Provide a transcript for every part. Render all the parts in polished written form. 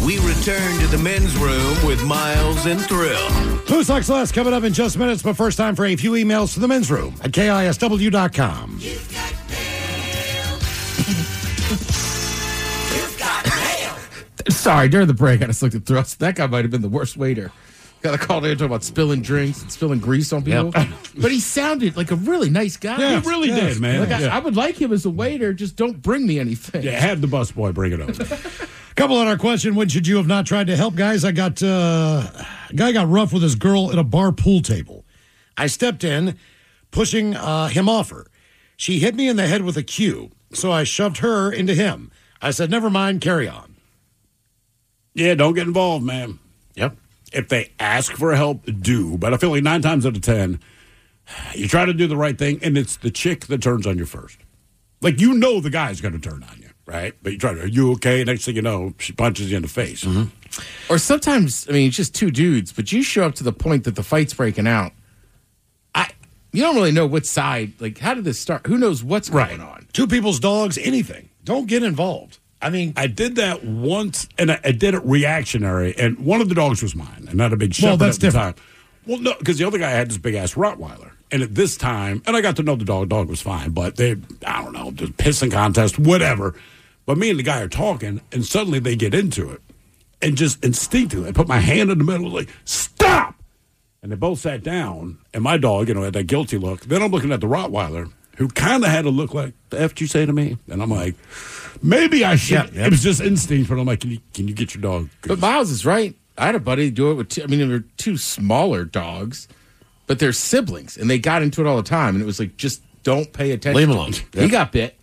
We return to the men's room with Miles and Thrill. Who Sucks Less coming up in just minutes, but first time for a few emails to the men's room at KISW.com. You've got mail. You've got mail. Sorry, during the break, I just looked at Thrill. That guy might have been the worst waiter. Got a call in talking about spilling drinks and spilling grease on people. Yep. But he sounded like a really nice guy. Yeah, he really did, man. Like I would like him as a waiter. Just don't bring me anything. Yeah, have the busboy bring it over. Couple on our question, when should you have not tried to help? Guys, a guy got rough with his girl at a bar pool table. I stepped in, pushing him off her. She hit me in the head with a cue, so I shoved her into him. I said, never mind, carry on. Yeah, don't get involved, man. Yep. If they ask for help, do. But I feel like 9 times out of 10, you try to do the right thing, and it's the chick that turns on you first. Like, you know the guy's going to turn on you, right? But you try to, are you okay? Next thing you know, she punches you in the face. Or sometimes, I mean, it's just two dudes, but you show up to the point that the fight's breaking out. You don't really know what side, like, how did this start? Who knows what's going on? Two people's dogs, anything. Don't get involved. I mean, I did that once, and I did it reactionary, and one of the dogs was mine, and not a big shepherd well, that's at the different. time. Well, no, because the other guy had this big-ass Rottweiler, and at this time, and I got to know the dog was fine, but they, I don't know, the pissing contest, whatever. But me and the guy are talking, and suddenly they get into it, and just instinctively, I put my hand in the middle, like, stop! And they both sat down, and my dog, had that guilty look. Then I'm looking at the Rottweiler, who kind of had a look like, the F did you say to me? And I'm like, maybe I should. It was just instinct, but I'm like, can you get your dog? But Miles is right. I had a buddy do it with they were two smaller dogs, but they're siblings, and they got into it all the time. And it was like, just don't pay attention. Leave him alone. He got bit.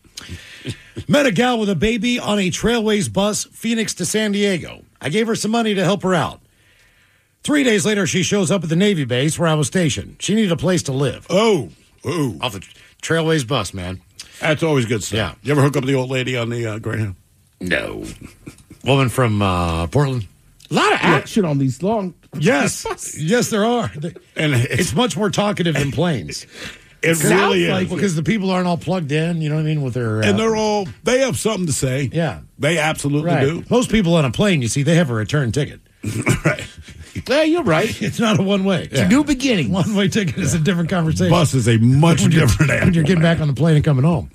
Met a gal with a baby on a Trailways bus, Phoenix to San Diego. I gave her some money to help her out. 3 days later, she shows up at the Navy base where I was stationed. She needed a place to live. Oh. Off the Trailways bus, man. That's always good stuff. Yeah. You ever hook up with the old lady on the Greyhound? No. Woman from Portland. A lot of action on these long. Yes. Yes, there are. And it's much more talkative than planes. It really is. Because the people aren't all plugged in, you know what I mean, with their... and they have something to say. Yeah. They absolutely do. Most people on a plane, you see, they have a return ticket. Right. Yeah, you're right. It's not a one-way. It's a new beginning. One-way ticket is a different conversation. Bus is a much different animal. When you're getting back on the plane and coming home.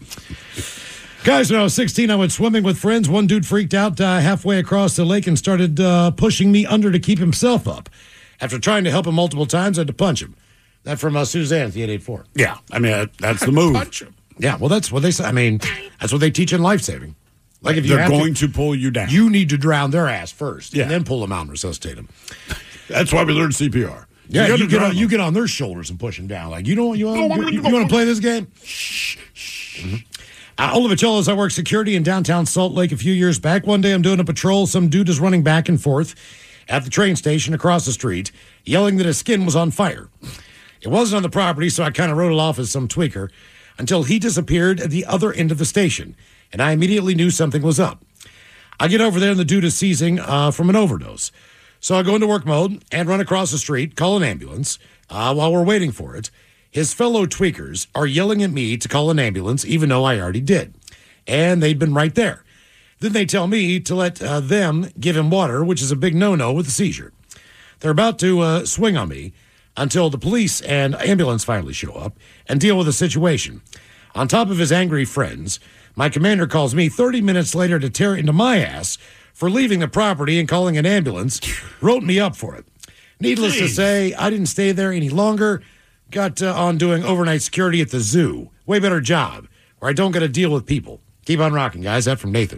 Guys, when I was 16, I went swimming with friends. One dude freaked out halfway across the lake and started pushing me under to keep himself up. After trying to help him multiple times, I had to punch him. That from Suzanne at the 884. Yeah, I mean, that's the move. Punch him. Yeah, well, that's what they say. I mean, that's what they teach in life-saving. Like if they're going to pull you down. You need to drown their ass first, Yeah. and then pull them out and resuscitate them. That's why we learned CPR. Yeah, you get on their shoulders and push them down. Like, you want to play this game? Mm-hmm. Oliver Cholos, I worked security in downtown Salt Lake a few years back. One day I'm doing a patrol. Some dude is running back and forth at the train station across the street, yelling that his skin was on fire. It wasn't on the property, so I kind of wrote it off as some tweaker until he disappeared at the other end of the station, and I immediately knew something was up. I get over there, and the dude is seizing from an overdose. So I go into work mode and run across the street, call an ambulance. While we're waiting for it, his fellow tweakers are yelling at me to call an ambulance, even though I already did. And they'd been right there. Then they tell me to let them give him water, which is a big no-no with a seizure. They're about to swing on me until the police and ambulance finally show up and deal with the situation. On top of his angry friends, my commander calls me 30 minutes later to tear into my ass for leaving the property and calling an ambulance, wrote me up for it. Needless to say, I didn't stay there any longer, got on doing overnight security at the zoo. Way better job, where I don't got to deal with people. Keep on rocking, guys. That from Nathan.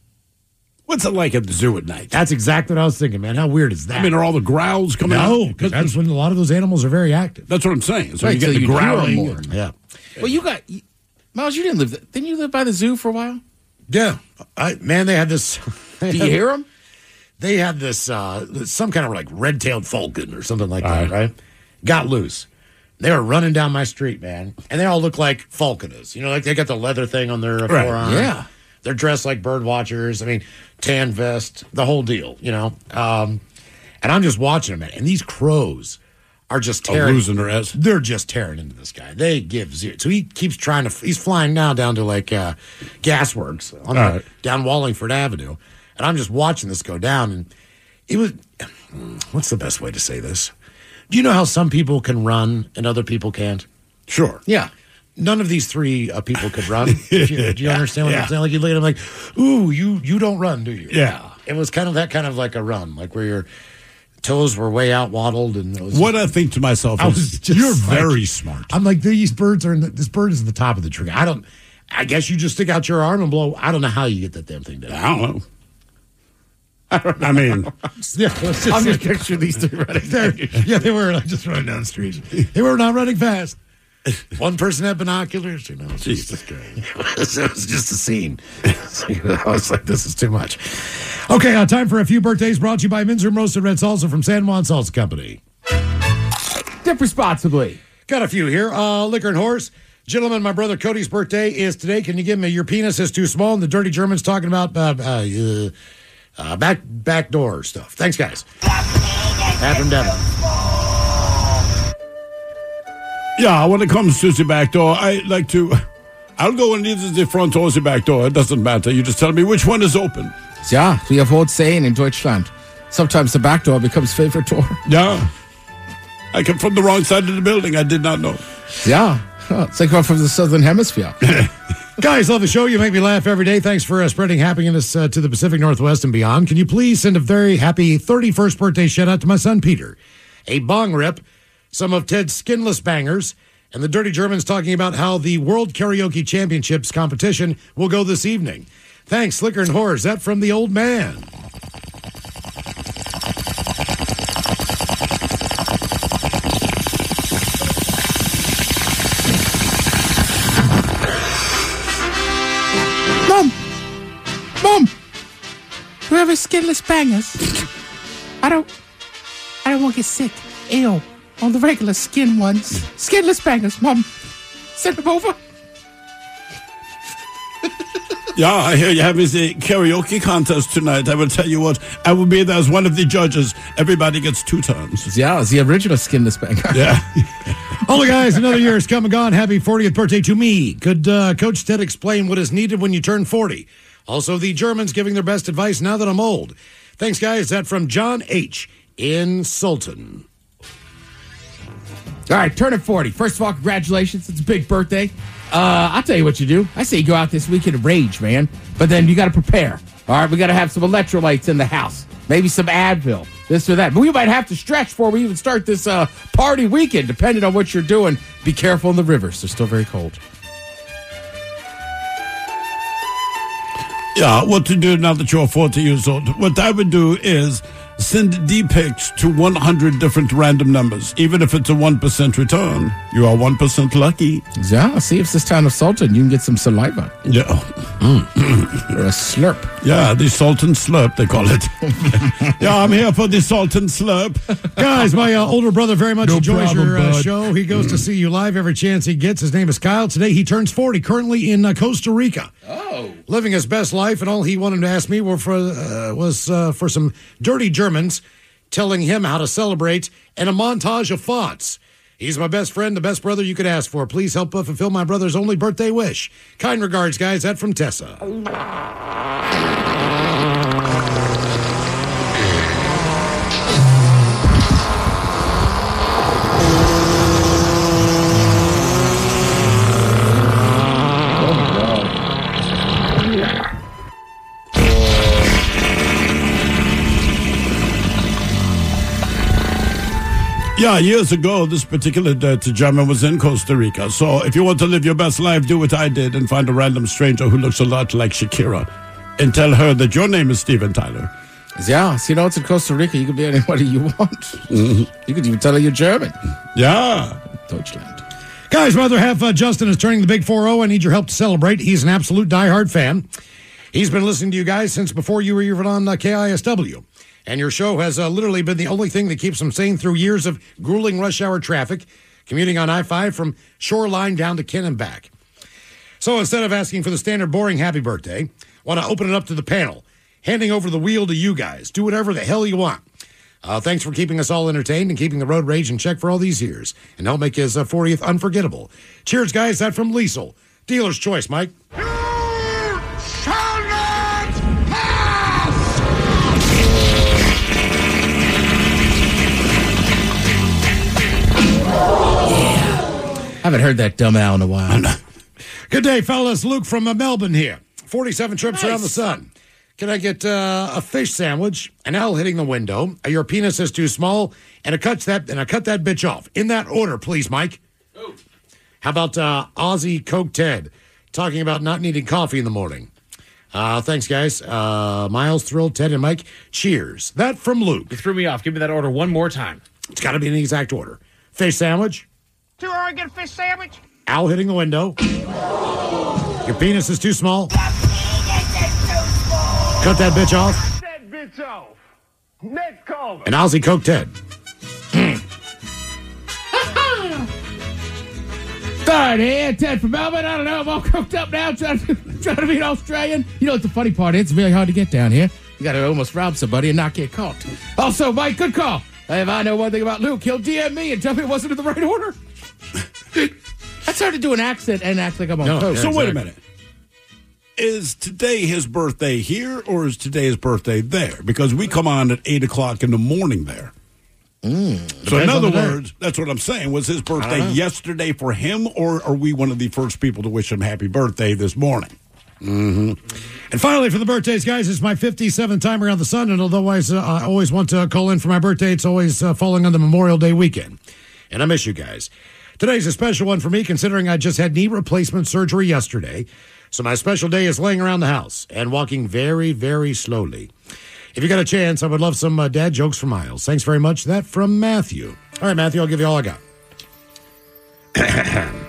What's it like at the zoo at night? That's exactly what I was thinking, man. How weird is that? I mean, are all the growls coming out? No, because that's when a lot of those animals are very active. That's what I'm saying. So Right, you get so the you hear 'em growling. more. Yeah. Well, Miles, you didn't live there. Didn't you live by the zoo for a while? Yeah. Man, they had this... Do you hear them? They had this, some kind of like red-tailed falcon or something like that, right? Got loose. They were running down my street, man. And they all look like falconers. You know, like they got the leather thing on their forearm. Yeah. They're dressed like bird watchers. I mean, tan vest, the whole deal, you know. And I'm just watching them, man. And these crows are just tearing. Losing their ass. They're just tearing into this guy. They give zero. So he keeps trying to, he's flying now down to like Gasworks down Wallingford Avenue. And I'm just watching this go down, and it was, what's the best way to say this? Do you know how some people can run and other people can't? Sure. Yeah. None of these three people could run. Do you understand what I'm saying? Like you look at them like, ooh, you don't run, do you? Yeah. It was kind of like a run, like where your toes were way out waddled. And it was, What I think to myself I was is, just you're like- very smart. I'm like, these birds are this bird is at the top of the tree. I guess you just stick out your arm and blow. I don't know how you get that damn thing down. I don't know. I mean, Yeah, let's just I'm say- just picturing these two running. yeah, they were just running down the street. They were not running fast. One person had binoculars. Jesus Christ. It was just a scene. I was like, this is too much. Okay, time for a few birthdays brought to you by Men's Room Roasted Red Salsa from San Juan Salsa Company. Dip responsibly. Got a few here. Liquor and Horse. Gentlemen, my brother Cody's birthday is today. Can you give me your penis is too small? And the Dirty German's talking about back door stuff. Thanks, guys. Bathroom Devil. Yeah, when it comes to the back door, I'll go in either the front or the back door. It doesn't matter. You just tell me which one is open. Ja, we have old saying in Deutschland. Sometimes the back door becomes favorite door. Yeah. I come from the wrong side of the building. I did not know. Yeah. It's like we're from the Southern Hemisphere. Guys, love the show. You make me laugh every day. Thanks for spreading happiness to the Pacific Northwest and beyond. Can you please send a very happy 31st birthday shout out to my son Peter? A bong rip, some of Ted's skinless bangers, and the Dirty Germans talking about how the World Karaoke Championships competition will go this evening. Thanks, Liquor and Whores. That from the old man. Mom, we have a skinless bangers. I don't want to get sick. Ew. On the regular skin ones. Skinless bangers, Mom. Send them over. Yeah, I hear you having the karaoke contest tonight. I will tell you what, I will be there as one of the judges. Everybody gets 2 turns. Yeah, it's the original skinless banger. Yeah. All the guys, another year has come and gone. Happy 40th birthday to me. Could Coach Ted explain what is needed when you turn 40? Also, the Germans giving their best advice now that I'm old. Thanks, guys. That from John H. in Sultan. All right, turning 40. First of all, congratulations. It's a big birthday. I'll tell you what you do. I say you go out this weekend and rage, man. But then you got to prepare. All right, we got to have some electrolytes in the house. Maybe some Advil, this or that. But we might have to stretch before we even start this party weekend, depending on what you're doing. Be careful in the rivers. They're still very cold. Yeah, what to do now that you're 40 years old? What I would do is send D-pics to 100 different random numbers. Even if it's a 1% return, you are 1% lucky. Yeah, see if this town of Sultan, you can get some saliva Yeah. or a slurp. Yeah, the salt and slurp, they call it. Yeah, I'm here for the salt and slurp. Guys, my older brother very much No enjoys problem, your bud. show. He goes to see you live every chance he gets. His name is Kyle. Today he turns 40, currently in Costa Rica. Oh. Living his best life, and all he wanted to ask me was for some dirty Germans telling him how to celebrate and a montage of thoughts. He's my best friend, the best brother you could ask for. Please help fulfill my brother's only birthday wish. Kind regards, guys. That from Tessa. Yeah, years ago, this particular dirty German was in Costa Rica. So if you want to live your best life, do what I did and find a random stranger who looks a lot like Shakira and tell her that your name is Steven Tyler. Yeah, so you know, it's in Costa Rica. You can be anybody you want. You could even tell her you're German. Yeah. Deutschland. Guys, my other half, Justin, is turning the big 4-0. I need your help to celebrate. He's an absolute diehard fan. He's been listening to you guys since before you were even on KISW. And your show has literally been the only thing that keeps him sane through years of grueling rush hour traffic, commuting on I-5 from Shoreline down to Ken and back. So instead of asking for the standard boring happy birthday, I want to open it up to the panel, handing over the wheel to you guys. Do whatever the hell you want. Thanks for keeping us all entertained and keeping the road rage in check for all these years. And help make his 40th unforgettable. Cheers, guys. That from Liesel. Dealer's choice, Mike. You shall not pass! Haven't heard that dumb Al in a while. Good day, fellas. Luke from Melbourne here. 47 trips around the sun. Can I get a fish sandwich, an L hitting the window, your penis is too small, and I cut that bitch off. In that order, please, Mike. Oh. How about Aussie Coke Ted talking about not needing coffee in the morning? Thanks, guys. Miles, Thrill, Ted, and Mike. Cheers. That from Luke. You threw me off. Give me that order one more time. It's got to be in the exact order. Fish sandwich. 2 Oregon fish sandwich. Al hitting the window. Your penis is too small. Cut that bitch off. That bitch off. Next caller. And Aussie Coke Ted. Third here, Ted from Melbourne. I don't know. I'm all cooked up now trying to be an Australian. You know what the funny part is? It's really hard to get down here. You got to almost rob somebody and not get caught. Also, Mike, good call. If I know one thing about Luke, he'll DM me and tell me it wasn't in the right order. I started to do an accent and act like I'm on coke. So wait a minute. Is today his birthday here or is today his birthday there? Because we come on at 8 o'clock in the morning there. So in other words, that's what I'm saying. Was his birthday yesterday for him, or are we one of the first people to wish him happy birthday this morning? Mm-hmm. And finally, for the birthdays, guys, it's my 57th time around the sun, and although I always want to call in for my birthday, it's always falling on the Memorial Day weekend. And I miss you guys. Today's a special one for me, considering I just had knee replacement surgery yesterday. So my special day is laying around the house and walking very, very slowly. If you got a chance, I would love some dad jokes from Miles. Thanks very much. That from Matthew. All right, Matthew, I'll give you all I got. I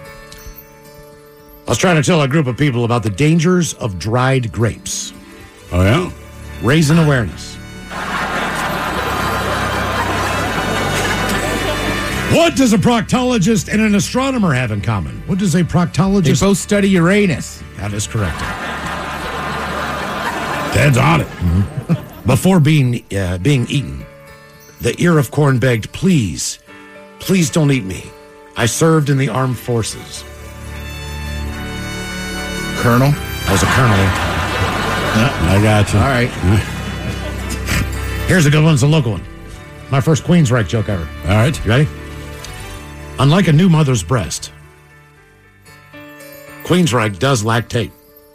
was trying to tell a group of people about the dangers of dried grapes. Oh, yeah? Raising awareness. What does a proctologist and an astronomer have in common? What does a They proctologist... both study Uranus. That is correct. Dad's on it. Mm-hmm. Before being eaten, the ear of corn begged, please don't eat me. I served in the armed forces. Colonel? I was a colonel. I got you. All right. Here's a good one. It's a local one. My first Queensryche joke ever. All right. You ready? Unlike a new mother's breast, Queensryche does lactate.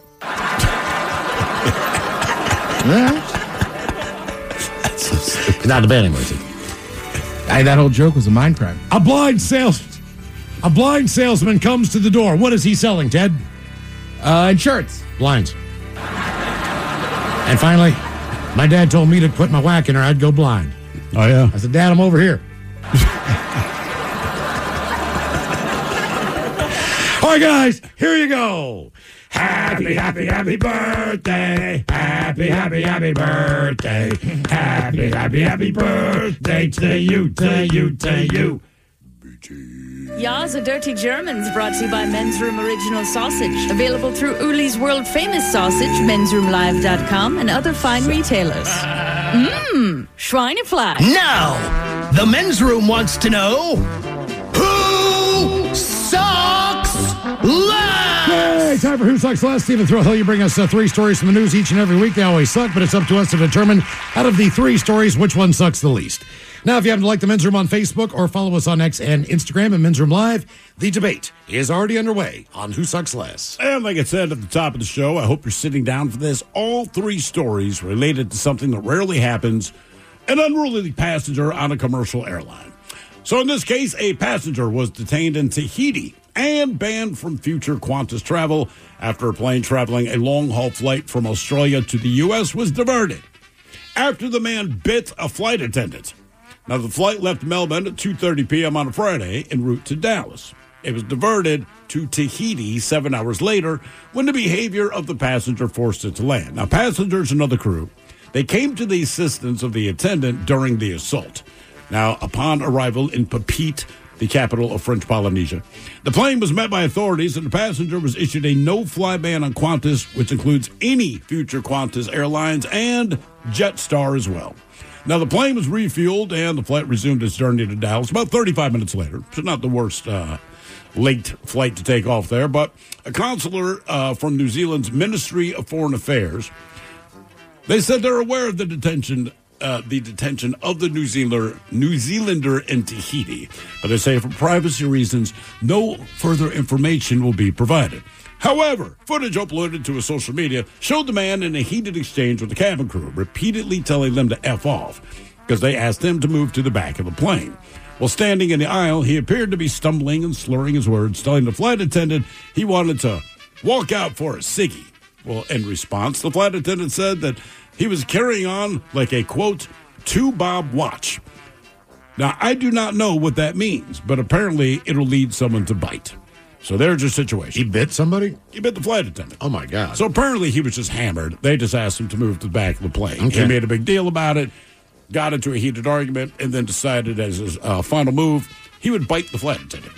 Not the bad anymore. Hey, that whole joke was a mind crime. A blind salesman comes to the door. What is he selling, Ted? Insurance. Blinds. And finally, my dad told me to quit my whacking or I'd go blind. Oh, yeah. I said, Dad, I'm over here. All right, guys, here you go. Happy, happy, happy birthday. Happy, happy, happy birthday. Happy, happy, happy birthday to you, to you, to you. Ya's a Dirty Germans brought to you by Men's Room Original Sausage. Available through Uli's World Famous Sausage, mensroomlive.com, and other fine retailers. Schweinefleisch. Now, the men's room wants to know who sucks last? Hey, time for Who Sucks Last. Stephen Thrillhill, you bring us 3 stories from the news each and every week. They always suck, but it's up to us to determine out of the 3 stories which one sucks the least. Now, if you happen to like the Men's Room on Facebook or follow us on X and Instagram at Men's Room Live, the debate is already underway on Who Sucks Less. And like I said at the top of the show, I hope you're sitting down for this. All 3 stories related to something that rarely happens, an unruly passenger on a commercial airline. So in this case, a passenger was detained in Tahiti and banned from future Qantas travel after a plane traveling a long-haul flight from Australia to the U.S. was diverted after the man bit a flight attendant. Now, the flight left Melbourne at 2:30 p.m. on a Friday en route to Dallas. It was diverted to Tahiti 7 hours later when the behavior of the passenger forced it to land. Now, passengers and other crew, they came to the assistance of the attendant during the assault. Now, upon arrival in Papeete, the capital of French Polynesia, the plane was met by authorities and the passenger was issued a no-fly ban on Qantas, which includes any future Qantas airlines and Jetstar as well. Now, the plane was refueled and the flight resumed its journey to Dallas about 35 minutes later. So not the worst late flight to take off there. But a consular from New Zealand's Ministry of Foreign Affairs, they said they're aware of the detention the detention of the New Zealander in Tahiti. But they say for privacy reasons, no further information will be provided. However, footage uploaded to his social media showed the man in a heated exchange with the cabin crew, repeatedly telling them to F off because they asked him to move to the back of the plane. While standing in the aisle, he appeared to be stumbling and slurring his words, telling the flight attendant he wanted to walk out for a ciggy. Well, in response, the flight attendant said that he was carrying on like a, quote, 2-bob watch. Now, I do not know what that means, but apparently it'll lead someone to bite. So there's your situation. He bit somebody? He bit the flight attendant. Oh, my God. So apparently he was just hammered. They just asked him to move to the back of the plane. Okay. He made a big deal about it, got into a heated argument, and then decided as his final move, he would bite the flight attendant.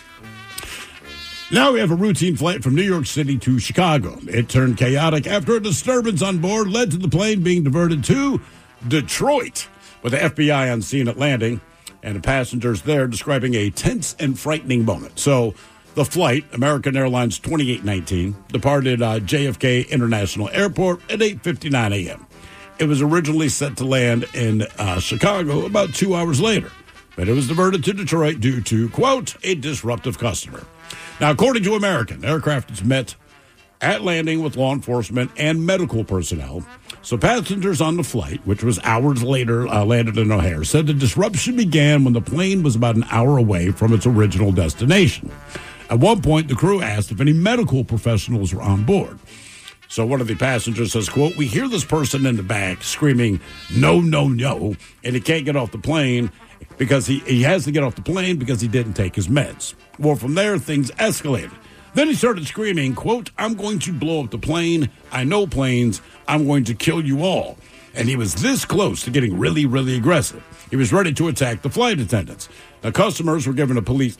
Now we have a routine flight from New York City to Chicago. It turned chaotic after a disturbance on board led to the plane being diverted to Detroit, with the FBI on scene at landing and the passengers there describing a tense and frightening moment. So the flight, American Airlines 2819, departed JFK International Airport at 8:59 a.m. It was originally set to land in Chicago about 2 hours later, but it was diverted to Detroit due to, quote, a disruptive customer. Now, according to American, aircraft was met at landing with law enforcement and medical personnel. So passengers on the flight, which was hours later landed in O'Hare, said the disruption began when the plane was about an hour away from its original destination. At one point, the crew asked if any medical professionals were on board. So one of the passengers says, quote, we hear this person in the back screaming, no, no, no, and he can't get off the plane because he has to get off the plane because he didn't take his meds. Well, from there, things escalated. Then he started screaming, quote, I'm going to blow up the plane. I know planes. I'm going to kill you all. And he was this close to getting really, really aggressive. He was ready to attack the flight attendants. The customers were given a police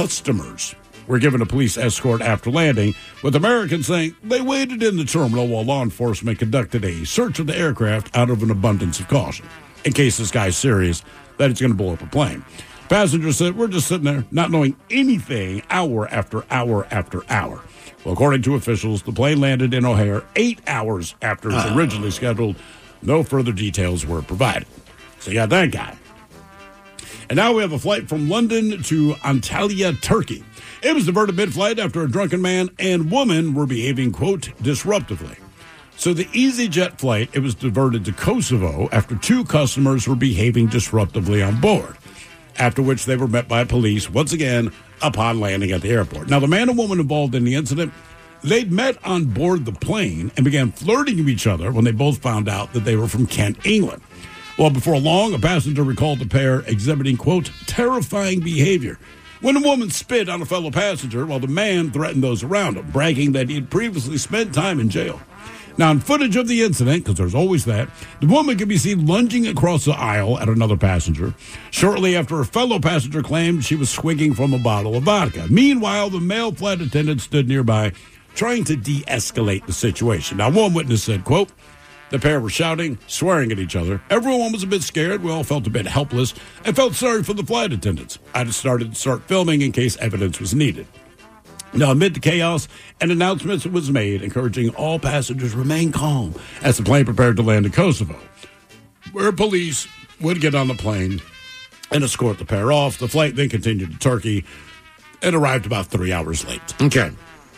escort after landing, with Americans saying they waited in the terminal while law enforcement conducted a search of the aircraft out of an abundance of caution, in case this guy's serious that it's going to blow up a plane. Passengers said, we're just sitting there not knowing anything hour after hour after hour. Well, according to officials, the plane landed in O'Hare 8 hours after it was originally scheduled. No further details were provided. So you got that guy. And now we have a flight from London to Antalya, Turkey. It was diverted mid-flight after a drunken man and woman were behaving, quote, disruptively. So the EasyJet flight, it was diverted to Kosovo after two customers were behaving disruptively on board, after which they were met by police once again upon landing at the airport. Now, the man and woman involved in the incident, they'd met on board the plane and began flirting with each other when they both found out that they were from Kent, England. Well, before long, a passenger recalled the pair exhibiting, quote, terrifying behavior when the woman spit on a fellow passenger while the man threatened those around him, bragging that he had previously spent time in jail. Now, in footage of the incident, because there's always that, the woman could be seen lunging across the aisle at another passenger shortly after a fellow passenger claimed she was swigging from a bottle of vodka. Meanwhile, the male flight attendant stood nearby trying to de-escalate the situation. Now, one witness said, quote, the pair were shouting, swearing at each other. Everyone was a bit scared. We all felt a bit helpless and felt sorry for the flight attendants. I decided to start filming in case evidence was needed. Now, amid the chaos, an announcement was made encouraging all passengers remain calm as the plane prepared to land in Kosovo, where police would get on the plane and escort the pair off. The flight then continued to Turkey and arrived about 3 hours late. Okay.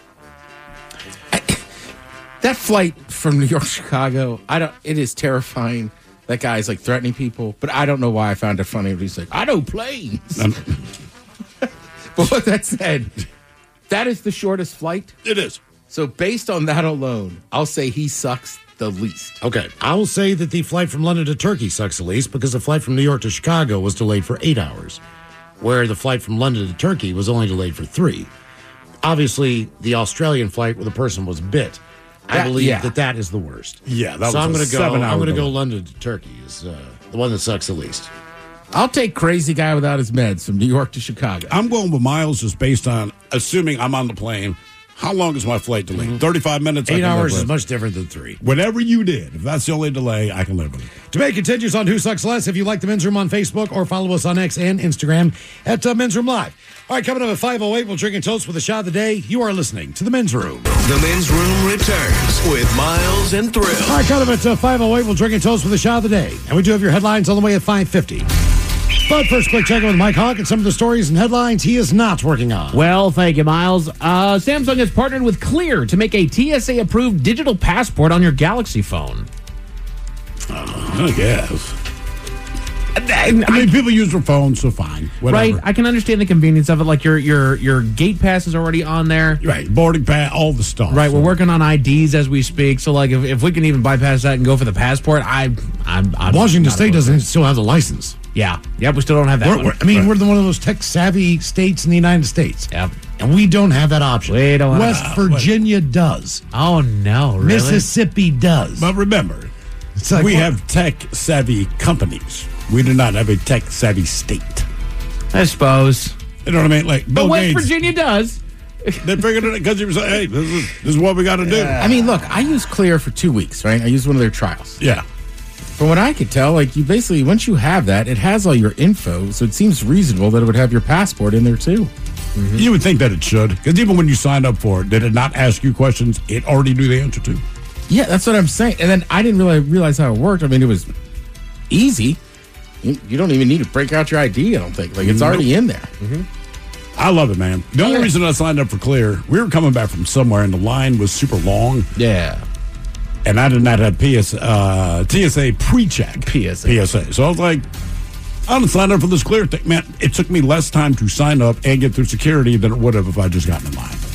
That flight from New York to Chicago, it is terrifying. That guy's like threatening people, but I don't know why I found it funny. He's like, I know planes. But with that said, that is the shortest flight. It is. So based on that alone, I'll say he sucks the least. Okay. I will say that the flight from London to Turkey sucks the least because the flight from New York to Chicago was delayed for 8 hours, where the flight from London to Turkey was only delayed for 3. Obviously, the Australian flight where the person was bit, I believe that is the worst. Yeah, that so was I'm a going to go. 7 hour I'm going to delay. go London to Turkey is the one that sucks the least. I'll take crazy guy without his meds from New York to Chicago. I'm going with Miles just based on assuming I'm on the plane. How long is my flight delay? 35 minutes? I 8 can live hours is with. much different than 3. Whatever you did, if that's the only delay, I can live with it. Debate continues on Who Sucks Less. If you like the Men's Room on Facebook or follow us on X and Instagram at Men's Room Live. All right, coming up at 5:08, we'll drink and toast with a shot of the day. You are listening to the Men's Room. The Men's Room returns with Miles and Thrill. All right, coming up at 5:08, we'll drink and toast with a shot of the day. And we do have your headlines on the way at 5:50. But first, quick check-in with Mike Hawk and some of the stories and headlines he is not working on. Well, thank you, Miles. Samsung has partnered with Clear to make a TSA-approved digital passport on your Galaxy phone. I guess. I mean, people use their phones, so fine. Whatever. Right? I can understand the convenience of it. Like your gate pass is already on there. Right, boarding pass, all the stuff. Right, So- we're working on IDs as we speak. So, like, if we can even bypass that and go for the passport, I'm Washington not State opposed to doesn't still have the license. it. Yeah, we still don't have that. We're one of those tech-savvy states in the United States. Yep. And we don't have that option. We don't have West that. Virginia does. Oh no, really? Mississippi does. But remember, It's like, we what? have tech-savvy companies. We do not have a tech-savvy state. I suppose. You know what I mean? Like, But Bill West Gates, Virginia does. they figured it because he was like, hey, this is what we got to do. I mean, look, I used Clear for 2 weeks, right? I used one of their trials. Yeah. From what I could tell, like, you basically, once you have that, it has all your info, so it seems reasonable that it would have your passport in there, too. You would think that it should, because even when you signed up for it, did it not ask you questions it already knew the answer to? Yeah, that's what I'm saying. And then I didn't really realize how it worked. I mean, it was easy. You don't even need to break out your ID, I don't think. Like, it's already in there. I love it, man. The only Yeah. reason I signed up for Clear, we were coming back from somewhere, and the line was super long, Yeah. and I did not have TSA pre-check. PSA. So I was like, I'm going to sign up for this Clear thing. Man, it took me less time to sign up and get through security than it would have if I just gotten in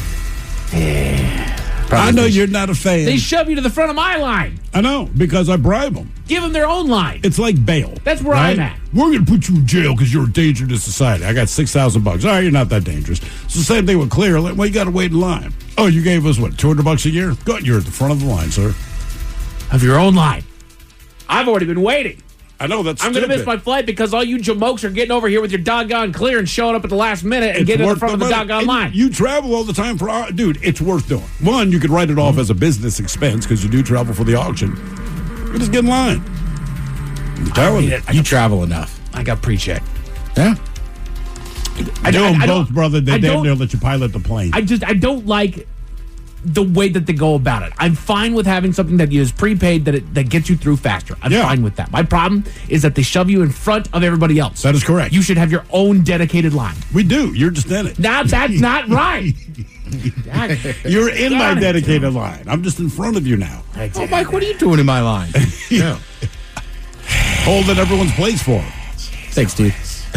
line. I know you're not a fan. They shove you to the front of my line. I know, because I bribe them. Give them their own line. It's like bail. That's where I'm at. We're going to put you in jail because you're a danger to society. I got $6,000. All right, you're not that dangerous. It's the same thing with Clear. Like, well, you got to wait in line. Oh, you gave us, what, $200 a year? Good, you're at the front of the line, sir. Of your own line. I've already been waiting. I know that's I'm going to miss my flight because all you jamokes are getting over here with your doggone Clear and showing up at the last minute and getting in the front of the doggone line. You travel all the time for our dude. It's worth doing. One, you could write it off as a business expense because you do travel for the auction. You just get in line. I'm telling you. You travel enough. I got pre-check. Yeah. I do them I don't- both, brother. They I damn don't- near let you pilot the plane. I don't like the way that they go about it. I'm fine with having something that is prepaid that gets you through faster. I'm Yeah. fine with that. My problem is that they shove you in front of everybody else. That is correct. You should have your own dedicated line. We do. You're just in it. Now that's not right. You're in my Darn it. dedicated line. I'm just in front of you now. Oh, Mike, what are you doing in my line? Yeah. Holding everyone's place for it. Thanks, dude.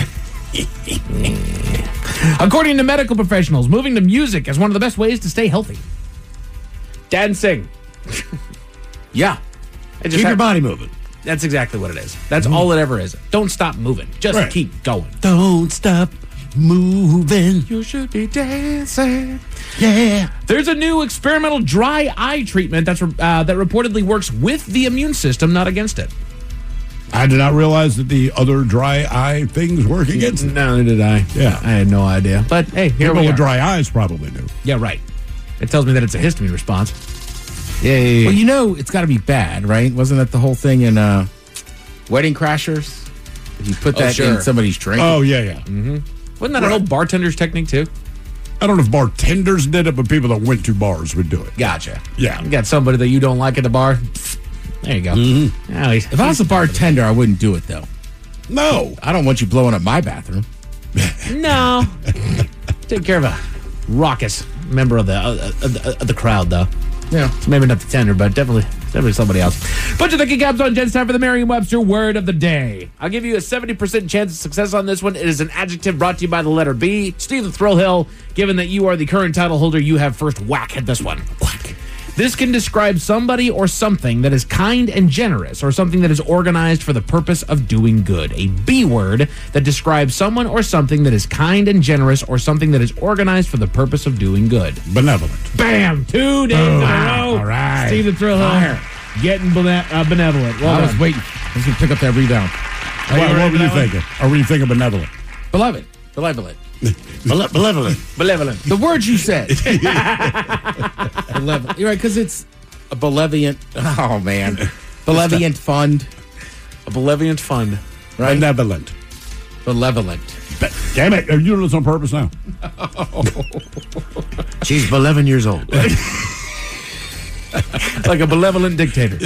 According to medical professionals, moving to music is one of the best ways to stay healthy. Dancing. Yeah. It just Keep your ha- body moving. That's exactly what it is. That's all it ever is. Don't stop moving. Just Right. keep going. Don't stop moving. You should be dancing. Yeah. There's a new experimental dry eye treatment that reportedly works with the immune system, not against it. I did not realize that the other dry eye things work against it. No, did I. Yeah. I had no idea. But hey, here People we with are. dry eyes probably do. Yeah, right. It tells me that it's a histamine response. Yay. Well, you know it's got to be bad, right? Wasn't that the whole thing in Wedding Crashers? If you put that sure. in somebody's drink. Oh, yeah, yeah. Wasn't that an old bartender's technique too? I don't know if bartenders did it, but people that went to bars would do it. Gotcha. Yeah. You got somebody that you don't like at the bar. There you go. Now he's- If I was a bartender, I wouldn't do it, though. No. I don't want you blowing up my bathroom. No. Take care of a raucous member of the crowd, though. Yeah. So maybe not the tender, but definitely somebody else. Bunch of thinking caps on Jen's time for the Merriam-Webster word of the day. I'll give you a 70% chance of success on this one. It is an adjective brought to you by the letter B. Steve the Thrill Hill, given that you are the current title holder, you have first whack at this one. Whack. This can describe somebody or something that is kind and generous, or something that is organized for the purpose of doing good. A B word that describes someone or something that is kind and generous, or something that is organized for the purpose of doing good. Benevolent. Bam! 2 days in a row. All right. Steve the Thrill Hill getting benevolent. Well I was done. waiting. I was going to pick up that rebound. What were you that one? thinking? Or were you thinking benevolent? Beloved. Benevolent. Malevolent. Malevolent. The word you said. Malevolent. You're right, because it's a benevolent. Oh, man. Benevolent fund. A benevolent fund. Right? Benevolent. Malevolent. Damn it. Are you doing this on purpose now? She's 11 years old. Like a benevolent dictator.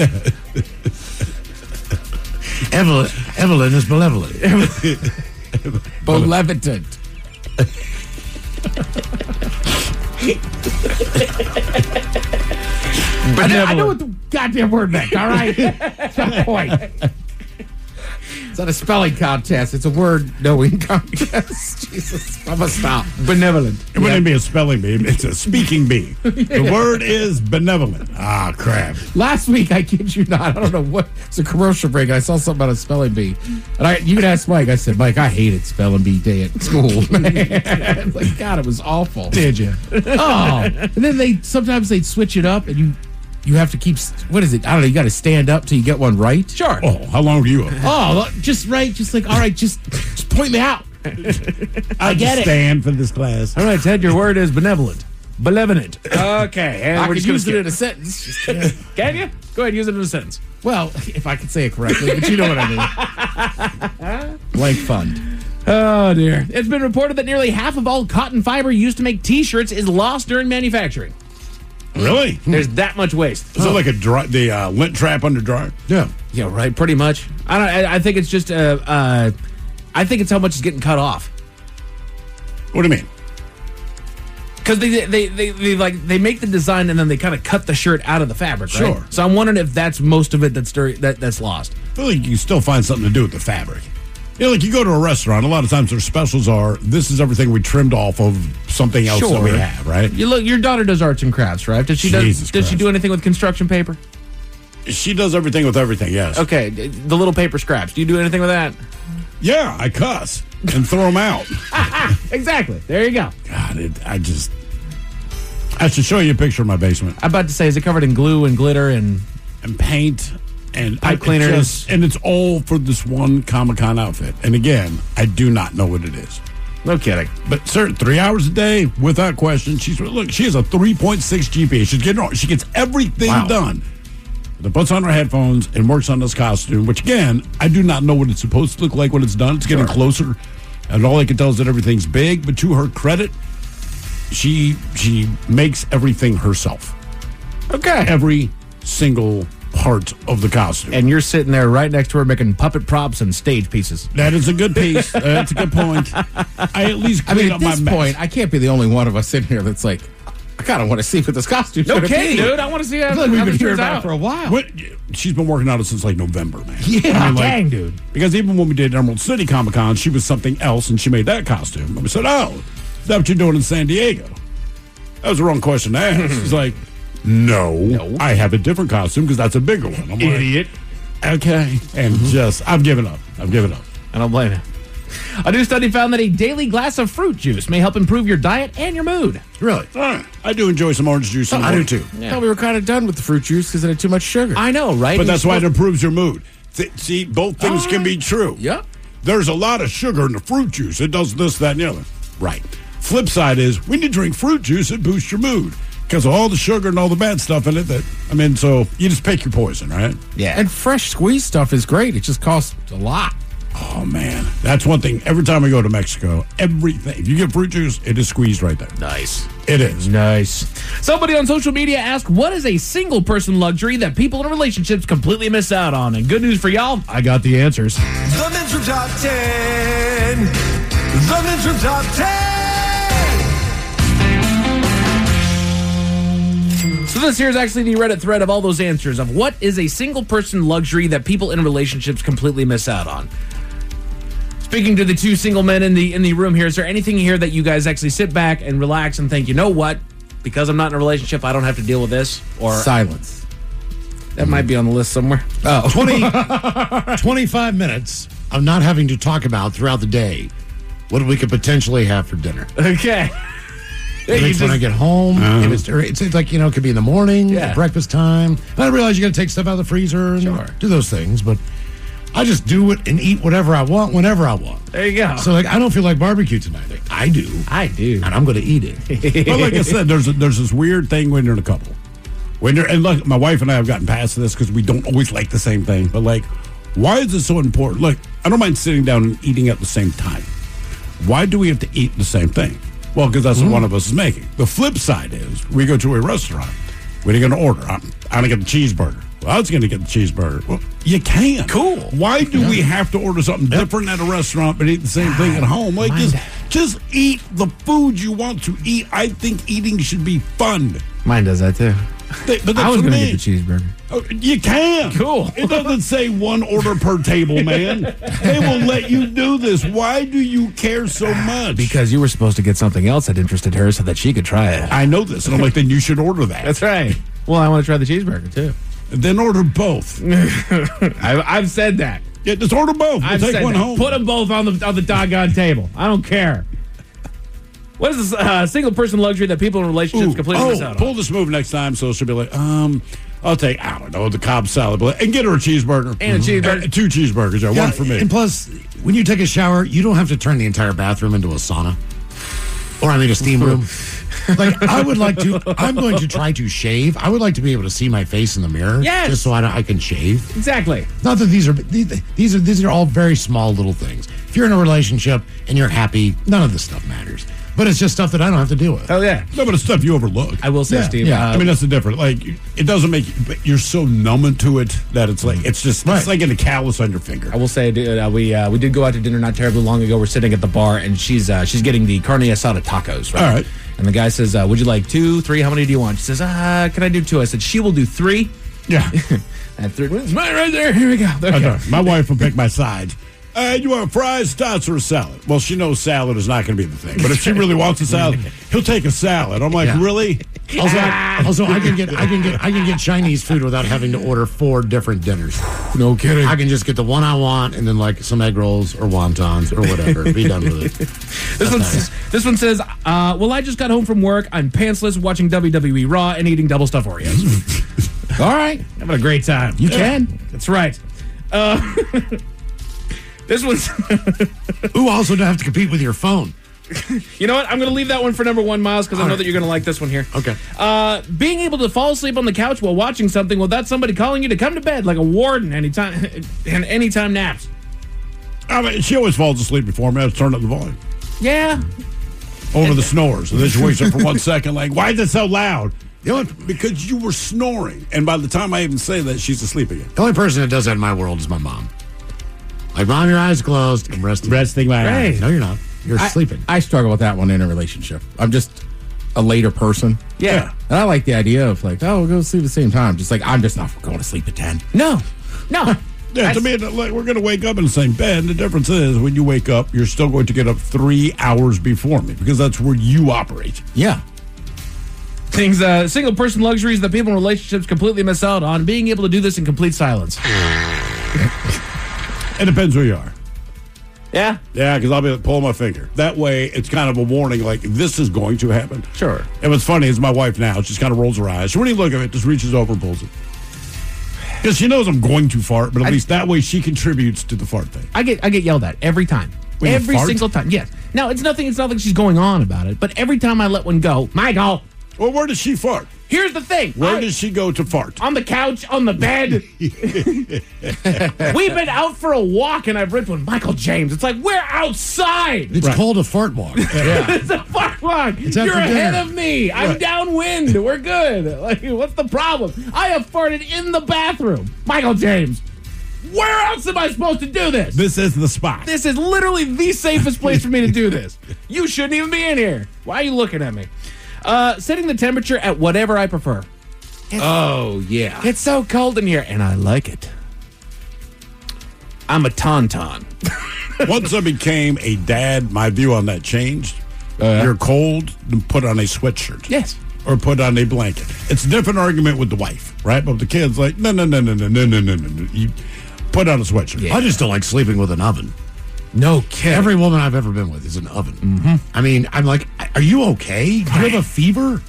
Evelyn is malevolent. Malevolent. I know what the goddamn word meant, all right? That's the point. It's not a spelling contest. It's a word knowing contest. Jesus, I'm going to stop. Benevolent. It wouldn't be a spelling bee. It's a speaking bee. The word is benevolent. Ah, crap. Last week, I kid you not, I don't know what, it's a commercial break, and I saw something about a spelling bee. And you can ask Mike. I said, Mike, I hated spelling bee day at school, man. Like, God, it was awful. Did you? Oh. And then sometimes they'd switch it up, and you have to keep, what is it? I don't know, you got to stand up till you get one right? Sure. Oh, how long were you up? Oh, just right, just like, all right, just point me out. I get it. stand for this class. All right, Ted, your word is benevolent. Benevolent. Okay, and I we're could just use going it in to a sentence. Just, Can you? Go ahead, use it in a sentence. well, if I could say it correctly, but you know what I mean. Blank fund. Oh, dear. It's been reported that nearly half of all cotton fiber used to make T-shirts is lost during manufacturing. Really? There's that much waste. Is it like the lint trap under dryer? Yeah. Yeah, right. Pretty much. I think it's just. I think it's how much is getting cut off. What do you mean? Because they make the design and then they kind of cut the shirt out of the fabric. Right? Sure. So I'm wondering if that's most of it that's lost. I feel like you can still find something to do with the fabric. You know, like you go to a restaurant, a lot of times their specials are, this is everything we trimmed off of something else that we have, right? You look. Your daughter does arts and crafts, right? Does she Jesus does she Christ. do anything with construction paper? She does everything with everything, yes. Okay, the little paper scraps. Do you do anything with that? Yeah, I cuss and throw them out. Exactly. There you go. God, I should show you a picture of my basement. I'm about to say, is it covered in glue and glitter and Paint and Pipe cleaners. and it's all for this one Comic-Con outfit. And again, I do not know what it is. no kidding? But sir, 3 hours a day, without question. She has a 3.6 GPA. She gets everything done. Then puts on her headphones and works on this costume, which again, I do not know what it's supposed to look like when it's done. It's getting closer. And all I can tell is that everything's big, but to her credit, she makes everything herself. Okay. Every single part of the costume. And you're sitting there right next to her making puppet props and stage pieces. That is a good piece. That's a good point. I at least I mean, clean at up my this mess. point, I can't be the only one of us sitting here that's like, I kind of want to see what this costume's No going to kidding, be. dude. I want to see I how, feel like we've how been this hearing turns about it out. for a while. What, she's been working on it since like November, man. Yeah, I mean, like, Dang, dude. Because even when we did Emerald City Comic Con, she was something else, and she made that costume. And we said, "Oh, is that what you're doing in San Diego?" That was the wrong question to ask. She's like, "No, I have a different costume because that's a bigger one." I'm Idiot. like, okay, and I've given up. I've given up. I don't blame you. A new study found that a daily glass of fruit juice may help improve your diet and your mood. Really? I do enjoy some orange juice. in the I do morning. too. I thought we were kind of done with the fruit juice because it had too much sugar. I know, right? But that's why it improves your mood. See, both things can be true. Yep. There's a lot of sugar in the fruit juice. It does this, that, and the other. Right. Flip side is when you drink fruit juice, it boosts your mood because of all the sugar and all the bad stuff in it. So you just pick your poison, right? Yeah. And fresh squeezed stuff is great. It just costs a lot. Oh, man. That's one thing. Every time we go to Mexico, everything. If you get fruit juice, it is squeezed right there. Nice. It is. Nice. Somebody on social media asked, what is a single person luxury that people in relationships completely miss out on? And good news for y'all, I got the answers. The Men's Room Top 10. The Men's Room Top 10. So this here is actually the Reddit thread of all those answers of what is a single person luxury that people in relationships completely miss out on. Speaking to the two single men in the room here, is there anything here that you guys actually sit back and relax and think, you know what? Because I'm not in a relationship, I don't have to deal with this? Or Silence. that might be on the list somewhere. Oh. 25 minutes of not having to talk about throughout the day what we could potentially have for dinner. Okay. When I get home, it's like, it could be in the morning, Yeah. at breakfast time. And I realize you got to take stuff out of the freezer and do those things, but I just do it and eat whatever I want whenever I want. There you go. So, like, I don't feel like barbecue tonight. Like, I do. I do. And I'm going to eat it. But like I said, there's this weird thing when you're in a couple. And look, my wife and I have gotten past this because we don't always like the same thing. But like, why is it so important? Look, I don't mind sitting down and eating at the same time. Why do we have to eat the same thing? Well, because that's what one of us is making. The flip side is we go to a restaurant. What are you going to order? I'm going to get the cheeseburger. Well, I was going to get the cheeseburger. Well, you can't. Cool. Why do we have to order something different at a restaurant but eat the same thing at home? Like, just eat the food you want to eat. I think eating should be fun. Mine does that too. But that's I was going to get the cheeseburger. Oh, you can. Cool. It doesn't say one order per table, man. They will let you do this. Why do you care so much? Because you were supposed to get something else that interested her so that she could try it. I know this. And I'm like, then you should order that. That's right. Well, I want to try the cheeseburger too. Then order both. I've said that. Yeah, just order both. I've We'll take said one that. home. Put them both on the doggone table. I don't care. What is this single person luxury that people in relationships completely miss out on? Pull this move next time so she'll be like, I'll take, I don't know, the Cobb salad and get her a cheeseburger. And a cheeseburger. 2 cheeseburgers. Yeah, one for me. And plus, when you take a shower, you don't have to turn the entire bathroom into a sauna. Or, a steam room. Like, I'm going to try to shave. I would like to be able to see my face in the mirror. Yes. Just so I can shave. Exactly. Not that these are all very small little things. If you're in a relationship and you're happy, none of this stuff matters. But it's just stuff that I don't have to deal with. Oh, yeah. No, but it's stuff you overlook. I will say, Yeah, Steve. yeah. I mean, that's the difference. Like, it doesn't make you, but you're so numb to it that it's like, it's like in a callus on your finger. I will say, dude, we did go out to dinner not terribly long ago. We're sitting at the bar, and she's getting the carne asada tacos, right? All right. And the guy says, would you like 2, 3? How many do you want? She says, can I do 2? I said, she will do 3. Yeah. And 3. It's mine right there. Here we go. There we go. My wife will pick my sides. You want fries, tots, or a salad? Well, she knows salad is not going to be the thing. But if she really wants a salad, he'll take a salad. I'm like, really? Also, I can get Chinese food without having to order 4 different dinners. No kidding. I can just get the one I want and then like some egg rolls or wontons or whatever. Be done with it. This one says, well, I just got home from work. I'm pantsless, watching WWE Raw, and eating double stuffed Oreos. All right. Having a great time. You can. That's right. This one's... Ooh, also don't have to compete with your phone. You know what? I'm going to leave that one for number 1, Miles, because I know that you're going to like this one here. Okay. Being able to fall asleep on the couch while watching something without somebody calling you to come to bed like a warden anytime naps. I mean, she always falls asleep before me. I have to turn up the volume. Yeah. Over the snores. And then she wakes up for 1 second like, why is it so loud? You know what? Because you were snoring. And by the time I even say that, she's asleep again. The only person that does that in my world is my mom. Like, Mom, your eyes closed. I'm resting my eyes. No, you're not. You're sleeping. I struggle with that one in a relationship. I'm just a later person. Yeah. And I like the idea of like, we'll go sleep at the same time. Just like, I'm just not going to sleep at 10. No. Yeah, to me, like, we're going to wake up in the same bed. The difference is when you wake up, you're still going to get up 3 hours before me because that's where you operate. Yeah. Things, single person luxuries that people in relationships completely miss out on. Being able to do this in complete silence. It depends who you are. Yeah? Yeah, because I'll be pulling my finger. That way, it's kind of a warning, like, this is going to happen. Sure. And what's funny is my wife now, she just kind of rolls her eyes. So when you look at it, just reaches over and pulls it. Because she knows I'm going to fart, but at least that way she contributes to the fart thing. I get yelled at every time. When you every fart? single time. Yes. Now, it's nothing she's going on about it, but every time I let one go, Michael, Well, where does she fart? here's the thing. Where does she go to fart? On the couch, on the bed. We've been out for a walk, and I've ripped one. Michael James. It's like, we're outside. It's called a fart walk. It's a fart walk. after You're ahead dinner. of me. I'm downwind. We're good. Like, what's the problem? I have farted in the bathroom. Michael James. Where else am I supposed to do this? This is the spot. This is literally the safest place for me to do this. You shouldn't even be in here. Why are you looking at me? Setting the temperature at whatever I prefer. Oh, yeah. It's so cold in here, and I like it. I'm a tauntaun. Once I became a dad, my view on that changed. You're cold, then put on a sweatshirt. Yes. Or put on a blanket. It's a different argument with the wife, right? But with the kids, like, no. You put on a sweatshirt. I just don't like sleeping with an oven. No kidding. Every woman I've ever been with is an oven. Mm-hmm. I mean, I'm like, are you okay? Do you have a fever?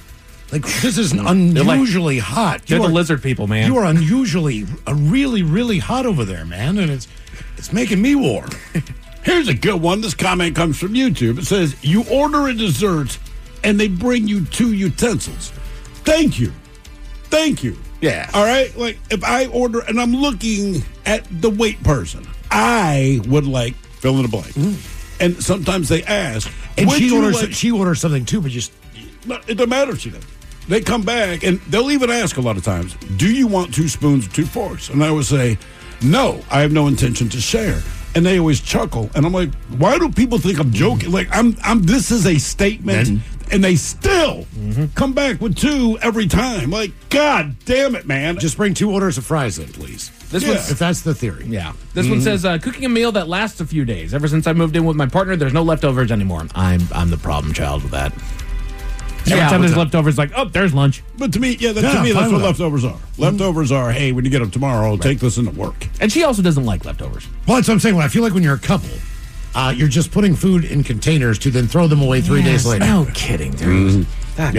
Like, this is unusually hot. They're the lizard people, man. You are unusually, really, really hot over there, man, and it's making me warm. Here's a good one. This comment comes from YouTube. It says, you order a dessert and they bring you 2 utensils. Thank you. Thank you. Yeah. All right? Like, if I order and I'm looking at the wait person, I would like fill in the blank. And sometimes they ask. And would she you orders, like- she orders something, too, but just... It doesn't matter if she does. They come back, and they'll even ask a lot of times, do you want 2 spoons or 2 forks? And I would say, no, I have no intention to share. And they always chuckle. And I'm like, why do people think I'm joking? Like, this is a statement, and they still come back with 2 every time. Like, God damn it, man. Just bring 2 orders of fries in, please. This Yeah. one's If that's the theory. Yeah. This one says, cooking a meal that lasts a few days. Ever since I moved in with my partner, there's no leftovers anymore. I'm the problem child with that. Every time there's leftovers, like, oh, there's lunch. But to me, I'm that's fine what with that. leftovers are. Leftovers are, hey, when you get up tomorrow, take this into work. And she also doesn't like leftovers. Well, that's what I'm saying. I feel like when you're a couple, you're just putting food in containers to then throw them away 3 days later. No kidding, dude. God.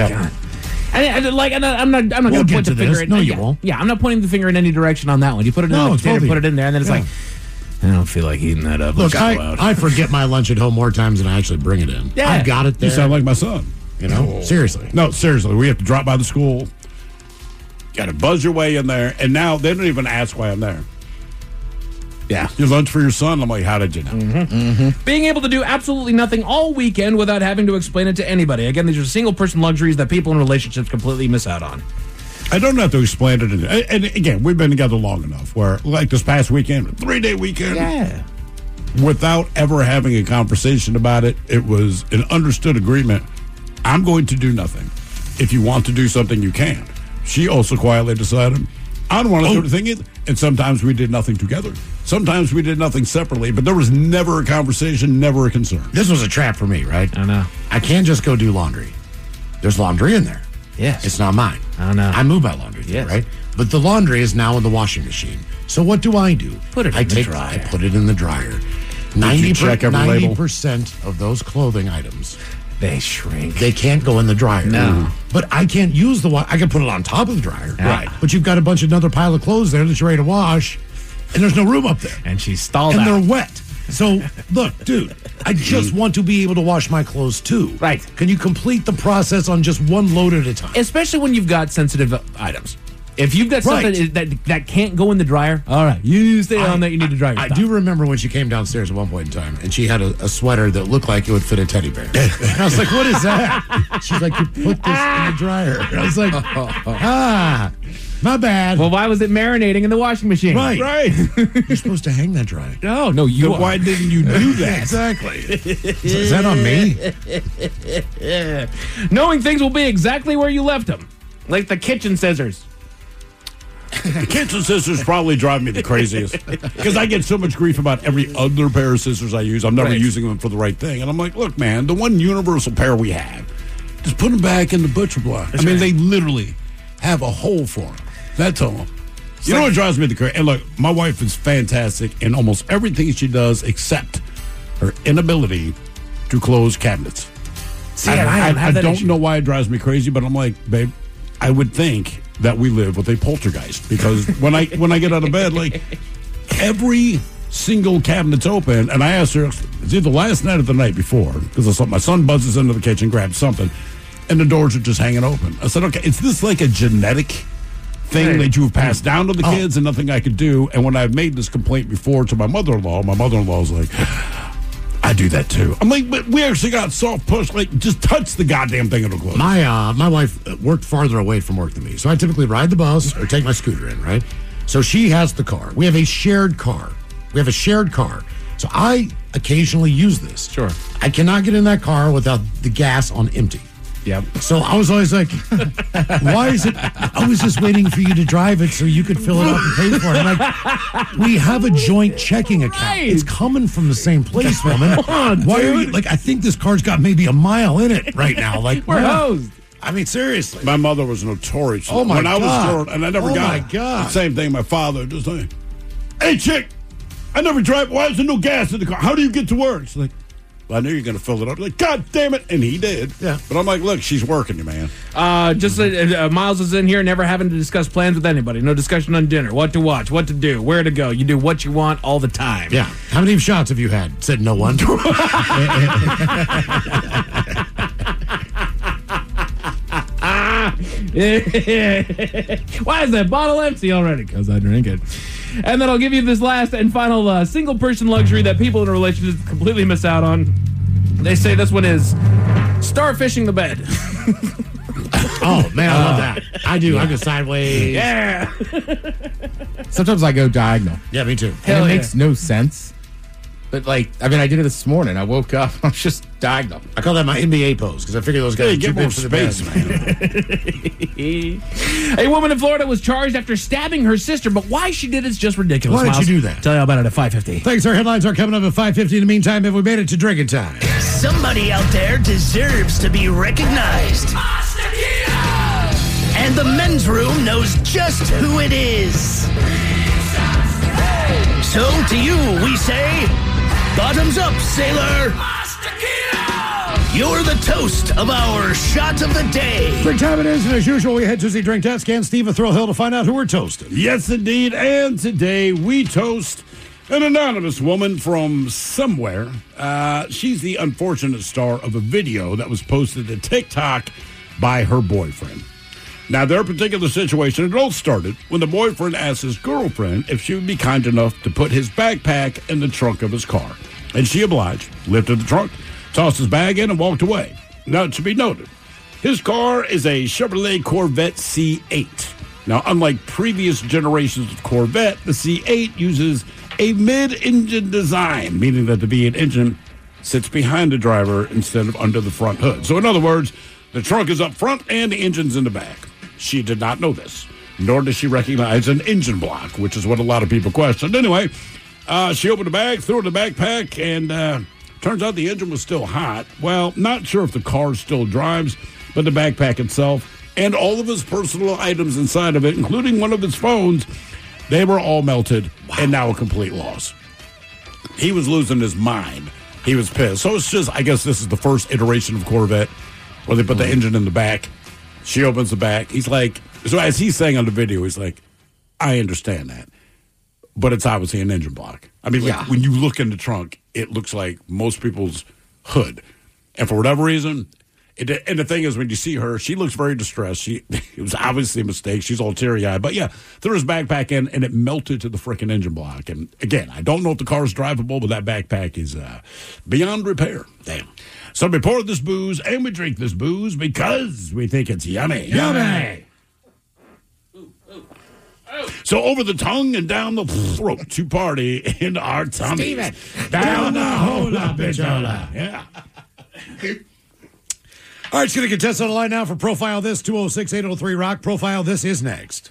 I'm not going We'll to get point to the finger. this. No, you won't. Yeah, I'm not pointing the finger in any direction on that one. You put it in No, the container, totally. put it in there, and then it's Yeah. like, I don't feel like eating that up. Look, Let's go out. I forget my lunch at home more times than I actually bring it in. Yeah. I've got it there. You sound like my son. You know, seriously. No, seriously. We have to drop by the school. Got to buzz your way in there. And now they don't even ask why I'm there. Yeah. Your lunch for your son? I'm like, how did you know? Being able to do absolutely nothing all weekend without having to explain it to anybody. Again, these are single-person luxuries that people in relationships completely miss out on. I don't have to explain it. And again, we've been together long enough where, like this past weekend, a 3-day weekend, Yeah. without ever having a conversation about it, it was an understood agreement. I'm going to do nothing. If you want to do something, you can. She also quietly decided, I don't want to do anything either. And sometimes we did nothing together. Sometimes we did nothing separately, but there was never a conversation, never a concern. This was a trap for me, right? I know. I can't just go do laundry. There's laundry in there. Yes. It's not mine. I know. I move my laundry through, Yes. right? But the laundry is now in the washing machine. So what do? Put it I in the dryer. I put it in the dryer. you check every label? 90% of those clothing items, They shrink. they can't go in the dryer. No. But I can't use the I can put it on top of the dryer. Yeah. Right. But you've got a bunch of another pile of clothes there that you're ready to wash, and there's no room up there. And she stalled And out. they're wet. So, look, dude, I just want to be able to wash my clothes too. Right. Can you complete the process on just one load at a time? Especially when you've got sensitive items. If you've got something that can't go in the dryer, all right, you need to stay on that. You need to dry your I stuff. do remember when she came downstairs at one point in time, and she had a sweater that looked like it would fit a teddy bear. And I was like, "What is that?" She's like, "You put this in the dryer." And I was like, my bad. Well, why was it marinating in the washing machine? Right. Right. You're supposed to hang that dryer. No, you Then are. why didn't you do that? Exactly. Is that on me? Knowing things will be exactly where you left them. Like the kitchen scissors. The kitchen scissors probably drive me the craziest because I get so much grief about every other pair of scissors I use. I'm never Right. using them for the right thing. And I'm like, look, man, the one universal pair we have, just put them back in the butcher block. I mean, they literally have a hole for them. That's all. You know what drives me the crazy? And look, my wife is fantastic in almost everything she does except her inability to close cabinets. See, I don't know why it drives me crazy, but I'm like, babe, I would think that we live with a poltergeist because when I get out of bed, like every single cabinet's open, and I asked her, it's either last night or the night before because my son buzzes into the kitchen, grabs something, and the doors are just hanging open. I said, okay, is this like a genetic thing that you've passed down to the kids and nothing I could do? And when I've made this complaint before to my mother-in-law's like, I do that too. I'm like, but we actually got soft push. Like, just touch the goddamn thing, it'll close. My wife worked farther away from work than me, so I typically ride the bus or take my scooter in, right? So she has the car. We have a shared car. So I occasionally use this. Sure. I cannot get in that car without the gas on empty. Yep. So I was always like, why is it? I was just waiting for you to drive it so you could fill it up and pay for it. I'm like, we have a joint checking account. Right. It's coming from the same place, woman. Why are you like? I think this car's got maybe a mile in it right now. Like We're yeah. hosed. I mean, seriously. My mother was notorious. Oh, my when I was God. short, and I never Oh, got my it. God. The same thing. My father just like, hey, chick, I never drive. Why is there no gas in the car? How do you get to work? It's like, I knew you were going to fill it up. Like, God damn it. And he did. Yeah. But I'm like, look, she's working you, man. Miles is in here, never having to discuss plans with anybody. No discussion on dinner, what to watch, what to do, where to go. You do what you want all the time. Yeah. How many shots have you had? Said no one. Why is that bottle empty already? Because I drink it. And then I'll give you this last and final single person luxury that people in a relationship completely miss out on. They say this one is starfishing the bed. Oh, man, I love that. I do. I go sideways. Yeah. Sometimes I go diagonal. Yeah, me too. And Hell it yeah. makes no sense. But, I did it this morning. I woke up. I was just diagonal. I call that my NBA pose because I figure those guys Hey, are too get more big for the bed. space, man. A woman in Florida was charged after stabbing her sister, but why she did it's just ridiculous. Why did Miles. you do that? Tell you all about it at 5:50. Thanks. Our headlines are coming up at 5:50. In the meantime, have we made it to drinking time? Somebody out there deserves to be recognized. And the men's room knows just who it is. So to you, we say, bottoms up, sailor. You're the toast of our shot of the day. Drink time it is, and as usual, we head to the drink desk and Steve at Thrill Hill to find out who we're toasting. Yes, indeed. And today we toast an anonymous woman from somewhere. She's the unfortunate star of a video that was posted to TikTok by her boyfriend. Now, their particular situation, it all started when the boyfriend asked his girlfriend if she would be kind enough to put his backpack in the trunk of his car. And she obliged, lifted the trunk, tossed his bag in, and walked away. Now, it should be noted, his car is a Chevrolet Corvette C8. Now, unlike previous generations of Corvette, the C8 uses a mid-engine design, meaning that the V8 engine sits behind the driver instead of under the front hood. So, in other words, the trunk is up front and the engine's in the back. She did not know this, nor does she recognize an engine block, which is what a lot of people questioned. Anyway, she opened the bag, threw it in the backpack, and turns out the engine was still hot. Well, not sure if the car still drives, but the backpack itself and all of his personal items inside of it, including one of his phones, they were all melted and now a complete loss. He was losing his mind. He was pissed. So it's just, I guess this is the first iteration of Corvette where they put the engine in the back. She opens the back. He's like, so as he's saying on the video, he's like, I understand that, but it's obviously an engine block. I mean, like, when you look in the trunk, it looks like most people's hood. And for whatever reason, and the thing is, when you see her, she looks very distressed. It was obviously a mistake. She's all teary-eyed. But, yeah, threw his backpack in, and it melted to the freaking engine block. And, again, I don't know if the car is drivable, but that backpack is beyond repair. Damn. So we pour this booze, and we drink this booze because we think it's yummy. Yummy! So over the tongue and down the throat to party in our tummies. Steven, down the hola, bitchola. Yeah. All right, it's going to contest on the line now for Profile This, 206-803-ROCK. Profile This is next.